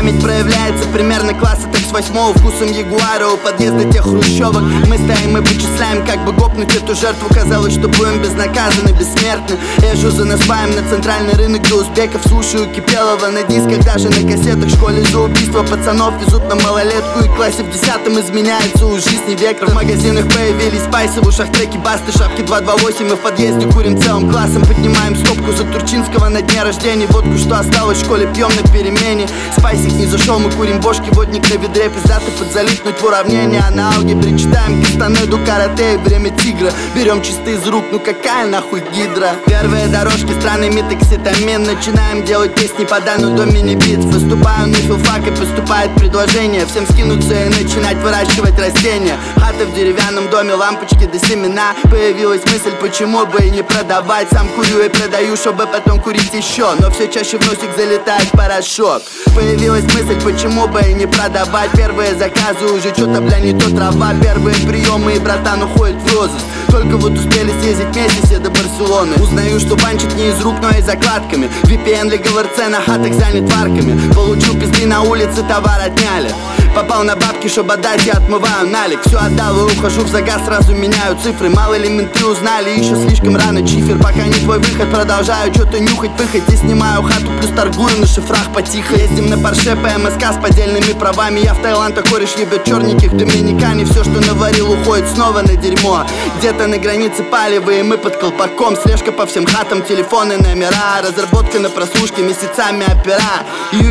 Память проявляется примерно класса так с 8-го. Вкусом ягуара у подъезда тех хрущевок. Мы стоим и вычисляем, как бы гопнуть эту жертву. Казалось, что будем безнаказаны, бессмертны. Езжу за насваем на центральный рынок до узбеков. Слушаю Кипелова на дисках, даже на кассетах. В школе за убийство пацанов везут на малолетку. И в классе в 10-м изменяется у жизни вектор. В магазинах появились спайсы, в ушах треки Басты, шапки 228. Мы в подъезде курим целым классом. Поднимаем стопку за Турчинского на дне рождения. Водку, что осталось в школе, пьем на перемене. Спайсик не зашел, мы курим бошки. Водник на ведре, пиздато подзалипнуть в уравнение. А на алгебре читаем Кастанеду, карате и время тигра. Берем чисто из рук, ну какая нахуй гидра. Первые дорожки, странный метаксетамин. Начинаем делать песни по Дану до мини-битс. Выступаю на филфак и поступает предложение. Всем скинуться и начинать выращивать растения. Хата в деревянном доме, лампочки до семена. Появилась мысль, почему бы и не продавать. Сам курю и продаю, чтобы потом курить еще. Но все чаще в носик залетает порошок. Появилась мысль, почему бы и не продавать. Первые заказы уже что-то, бля, не то трава. Первые приемы и братан уходит в розыск. Только вот успели съездить вместе все до Барселоны. Узнаю, что банчит не из рук, но и закладками. VPN Legal RC на хатах занят варками. Получил пизды на улице, товар отняли. Попал на бабки, чтобы отдать, я отмываю налик. Все отдал и ухожу в загаз, сразу меняю цифры. Мало ли менты узнали, еще слишком рано чифер. Пока не твой выход, продолжаю что-то нюхать, пыхать. И снимаю хату, плюс торгую на шифрах потихо. Ездим на Порше по МСК с поддельными правами. Я в Таиланд, а кореш ебет черненьких в Доминикане. Все, что наварил, уходит снова на дерьмо. Где-то на границе палевые, мы под колпаком. Слежка по всем хатам, телефоны, номера. Разработка на прослушке, месяцами опера. Июль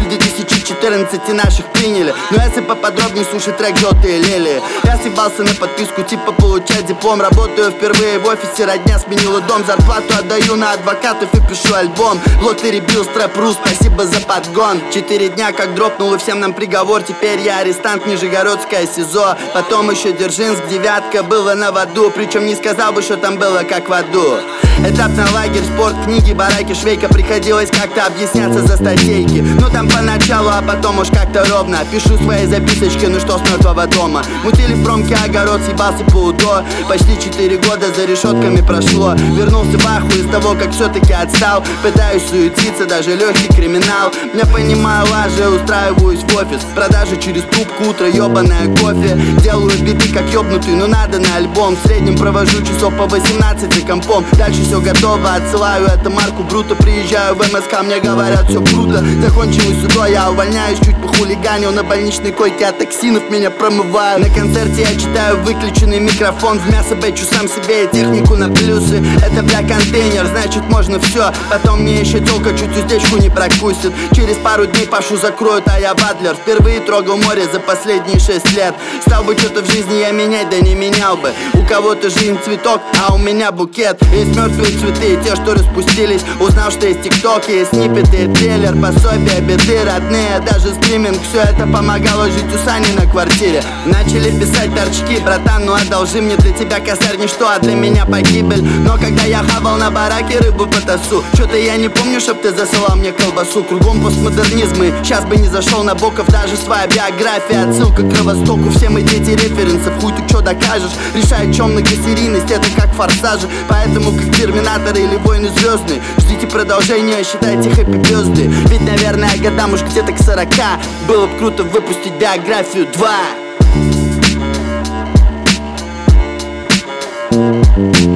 2014 наших приняли. Но если поподробнее, слушай трек «Желтые лилии». Я съебался на подписку, типа получать диплом. Работаю впервые в офисе, родня сменила дом. Зарплату отдаю на адвокатов и пишу альбом. Блок перебил, стрэп-ру, спасибо за подгон. 4 дня как дропнул и всем нам приговор. Теперь я арестант, Нижегородское СИЗО. Потом еще Дзержинск, 9-ка было на воду. Причем не сказал бы, что там было как в аду. Этап на лагерь, спорт, книги, бараки, швейка. Приходилось как-то объясняться за статейки. Ну там поначалу, а потом уж как-то ровно. Пишу свои записочки, ну что с мертвого дома. Мутили в промке огород, съебался по УДО. Почти 4 года за решетками прошло. Вернулся в ахуй из того, как все-таки отстал. Пытаюсь суетиться, даже легкий криминал. Я понимаю лажи, устраиваюсь в офис. Продажи через трубку, утро, ебаное кофе. Делаю биты как ебнутый, но надо на альбом. В среднем провожу часов по 18 за компом. Дальше все готово, отсылаю это Марку Бруто. Приезжаю в МСК, мне говорят, все круто. Закончилось СУДО, я увольняюсь, чуть похулиганил. На больничной койке от токсинов меня промывают. На концерте я читаю выключенный микрофон. В мясо бэчу сам себе и технику на плюсы. Это, бля, контейнер, значит можно все. Потом мне еще тёлка чуть уздечку не прокусит. Через пару дней Пашу закроют, а я батлер. Впервые трогал море за последние 6 лет. Стал бы что-то в жизни я менять, да не менял бы. У кого-то жизнь цветок, а у меня букет. Есть мертвые цветы и те, что распустились. Узнал, что есть тикток, есть сниппеты, трейлер, пособия, биты родные, даже стриминг. Все это помогало жить у Сани на квартире. Начали писать торчки, братан, ну одолжи мне, для тебя косарь ничто, а для меня погибель. Но когда я хавал на бараке рыбу по тосу, что-то я не помню, чтоб ты засылал мне колбасу. Кругом постмодернизм, и сейчас бы не зашел на Боков. Даже своя биография, отсылка к Кровостоку. Все мы дети референсов, хуй ты чё докажешь. Решает, чё многосерийность, это как форсажи. Поэтому как Терминаторы или Войны звездные. Ждите продолжения, считайте хэппи-бёзды. Ведь, наверное, годам уж где-то к 40 было бы круто выпустить биографию 2.